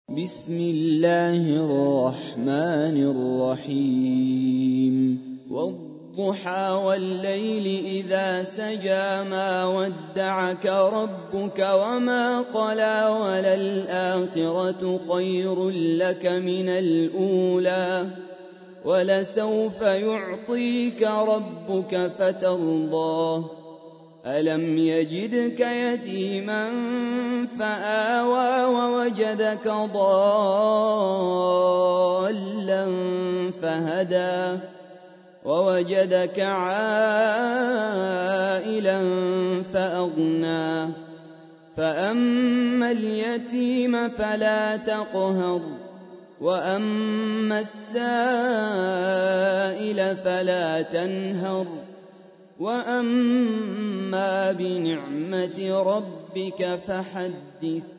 بسم الله الرحمن الرحيم والضحى والليل إذا سجى ما ودعك ربك وما قلى وللآخرة خير لك من الأولى ولسوف يعطيك ربك فترضى ألم يجدك يتيما فآوى ووجدك ضالا فهدى ووجدك عائلا فأغنى فأما اليتيم فلا تقهر وأما السائل فلا تنهر وأما بنعمة ربك فحدث